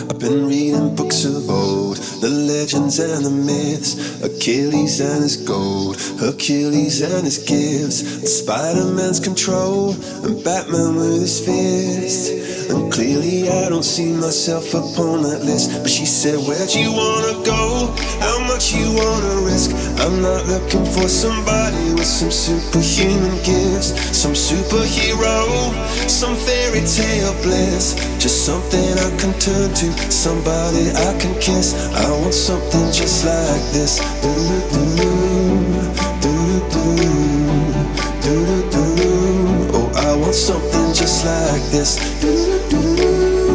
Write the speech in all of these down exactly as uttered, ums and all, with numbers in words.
I've been reading books of old, the legends and the myths, Achilles and his gold, Hercules and his gifts, and Spider-Man's control, and Batman with his fist. And clearly I don't see myself upon that list. But she said, where'd you wanna go? How much you wanna risk? I'm not looking for somebody with some superhuman gifts, some superhero, some fairy tale bliss. Just something I can turn to, somebody I can kiss. I want something just like this. Do-do-do-do, do-do-do-do, do-do-do-do. Oh, I want something just like this. Do-do-do-do,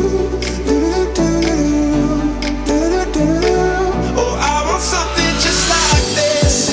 do-do-do-do, do-do-do-do. Oh, I want something just like this.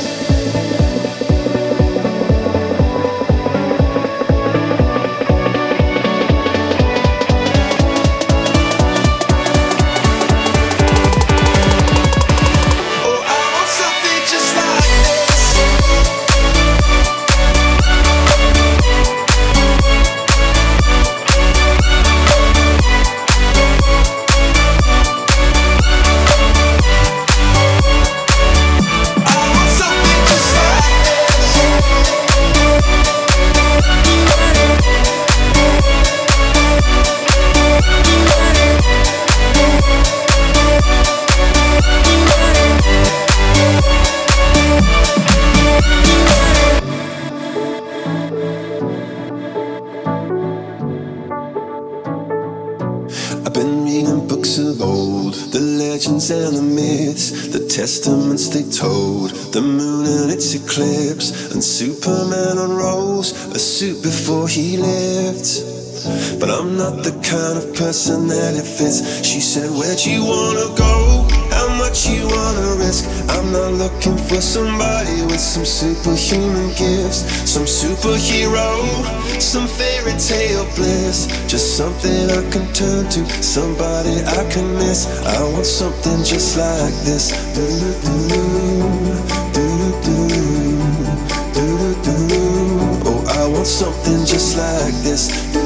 I've been reading books of old, the legends and the myths, the testaments they told, the moon and its eclipse, and Superman unrolls a suit before he lived. But I'm not the kind of person that it fits. She said, where'd you wanna go? How much you wanna risk? I'm not looking for somebody with some superhuman gifts, some superhero, some fairy tale bliss. Just something I can turn to, somebody I can miss. I want something just like this. Do-do-do, do-do-do, do-do-do. Oh, I want something just like this.